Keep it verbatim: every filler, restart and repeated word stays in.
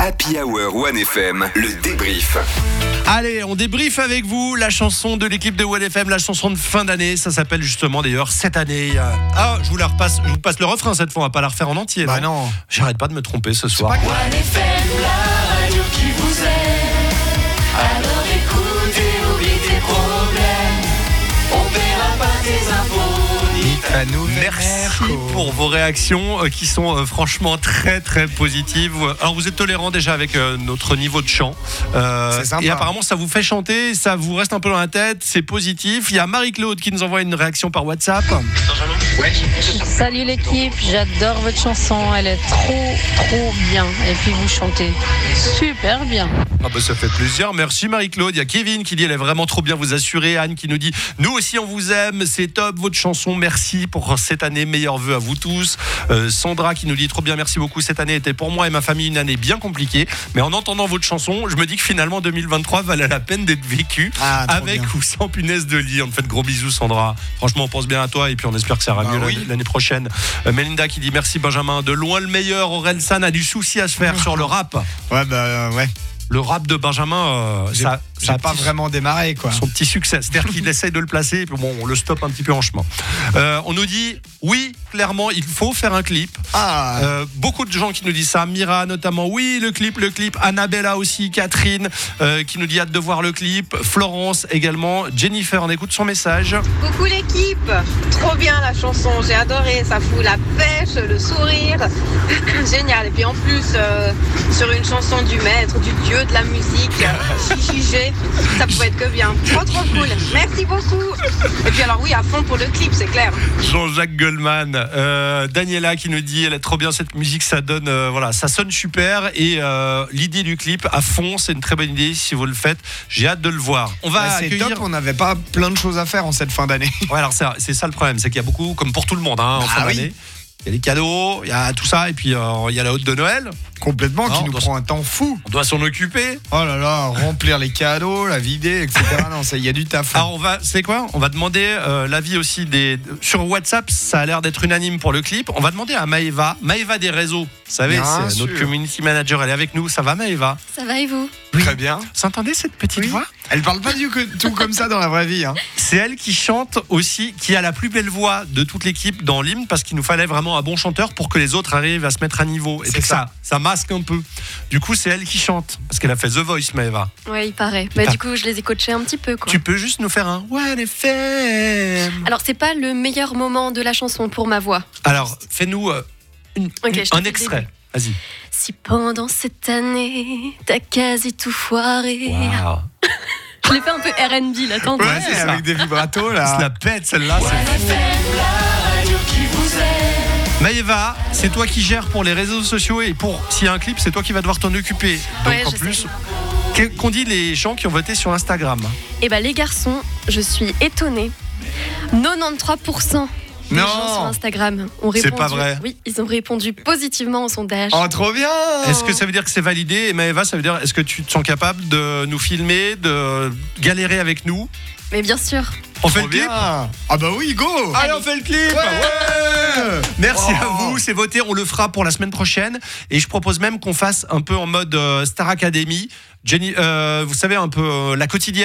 Happy Hour One F M, le débrief. Allez, on débriefe avec vous la chanson de l'équipe de One F M, la chanson de fin d'année. Ça s'appelle justement d'ailleurs cette année. Ah, je vous la repasse, je vous passe le refrain cette fois, on va pas la refaire en entier. Bah non. J'arrête pas de me tromper ce soir. One F M, la radio qui vous aime. Alors écoutez, oublie tes problèmes. On paiera pas tes impôts. Merci pour vos réactions euh, qui sont euh, franchement très très positives. Alors vous êtes tolérants déjà avec euh, notre niveau de chant euh, C'est sympa. Et apparemment ça vous fait chanter, ça vous reste un peu dans la tête, c'est positif. Il y a Marie-Claude qui nous envoie une réaction par WhatsApp. Salut l'équipe, j'adore votre chanson, elle est trop trop bien. Et puis vous chantez super bien. Ah bah ça fait plaisir, merci Marie-Claude. Il y a Kevin qui dit elle est vraiment trop bien, vous assurez. Anne qui nous dit nous aussi on vous aime, c'est top votre chanson, merci pour cette année, meilleurs vœux à vous tous. euh, Sandra qui nous dit trop bien, merci beaucoup, cette année était pour moi et ma famille une année bien compliquée, mais en entendant votre chanson je me dis que finalement deux mille vingt-trois valait la peine d'être vécu, ah, avec bien. ou sans punaise de lit. On te fait de gros bisous Sandra, franchement on pense bien à toi et puis on espère que ça ira bah, mieux oui. l'année, l'année prochaine. euh, Melinda qui dit merci Benjamin, de loin le meilleur. Orelsan a du souci à se faire sur le rap. Ouais, bah euh, ouais. Le rap de Benjamin, euh, J'ai, ça, j'ai ça a pas petit- vraiment démarré, quoi. son petit succès. C'est-à-dire qu'il essaye de le placer et puis bon, on le stoppe un petit peu en chemin. Euh, on nous dit, oui, clairement, il faut faire un clip. Ah, Euh, beaucoup de gens qui nous disent ça. Mira notamment, oui, le clip, le clip. Annabella aussi, Catherine euh, qui nous dit hâte de voir le clip. Florence également. Jennifer, on écoute son message. Coucou l'équipe, trop bien la chanson, j'ai adoré, ça fout la pêche, le sourire, génial. Et puis en plus, euh, sur une chanson du maître, du dieu de la musique, Chichigé, ça pouvait être que bien. Trop trop cool, merci beaucoup. Et puis alors oui, à fond pour le clip, c'est clair. Jean-Jacques Goldman, euh, Daniela qui nous dit elle est trop bien cette musique, ça donne euh, voilà, ça sonne super et euh, l'idée du clip à fond, c'est une très bonne idée si vous le faites. J'ai hâte de le voir. On va bah, c'est accueillir. top, on n'avait pas plein de choses à faire en cette fin d'année. Ouais, alors c'est, c'est ça le problème, c'est qu'il y a beaucoup, comme pour tout le monde, hein, en Bah fin oui. d'année. Il y a les cadeaux, il y a tout ça, et puis euh, il y a la haute de Noël. Complètement, Non, qui nous dans- prend un temps fou. On doit s'en occuper. Oh là là, remplir les cadeaux, la vider, et cetera. Non, ça, il y a du taf. Alors on va, c'est quoi On va demander euh, l'avis aussi des sur WhatsApp. Ça a l'air d'être unanime pour le clip. On va demander à Maëva, Maëva des réseaux. Vous savez, Bien c'est sûr. notre community manager. Elle est avec nous. Ça va, Maëva? Ça va et vous? Très bien. Vous entendez cette petite Oui. voix? Elle parle pas du tout comme ça dans la vraie vie. Hein. C'est elle qui chante aussi, qui a la plus belle voix de toute l'équipe dans l'hymne, parce qu'il nous fallait vraiment un bon chanteur pour que les autres arrivent à se mettre à niveau. Et C'est puis que ça. ça, ça masque un peu. Du coup, c'est elle qui chante, parce qu'elle a fait The Voice, Maëva. Ouais, il paraît. Bah, Ah. du coup, je les ai coachés un petit peu, quoi. Tu peux juste nous faire un One F M. Alors, c'est pas le meilleur moment de la chanson pour ma voix. Alors, fais-nous euh, une- Ok, une- je te un fais le extrait. début. Vas-y. Si pendant cette année, t'as quasi tout foiré. Waouh. Je l'ai fait un peu R and B, là, t'entends? Ouais, c'est ça. avec des vibratos Se là. la pète celle-là. c'est- One F M, la radio qui vous aime. Maëva, c'est toi qui gères pour les réseaux sociaux et pour s'il y a un clip, c'est toi qui vas devoir t'en occuper. Donc Ouais, en je plus, sais. qu'est- qu'ont dit les gens qui ont voté sur Instagram? Eh ben, les garçons, je suis étonnée. quatre-vingt-treize pour cent des Non. gens sur Instagram ont C'est répondu. pas vrai. Oui, ils ont répondu positivement au sondage. Oh, trop bien. Est-ce que ça veut dire que c'est validé? Et Maëva, ça veut dire est-ce que tu te sens capable de nous filmer, de galérer avec nous? Mais bien sûr. On fait Trop le clip? bien. Ah bah oui, go. Allez, on fait le clip. Ouais. Merci Oh. à vous, c'est voté, on le fera pour la semaine prochaine. Et je propose même qu'on fasse un peu en mode euh, Star Academy. Jenny, euh, vous savez, un peu euh, la quotidienne.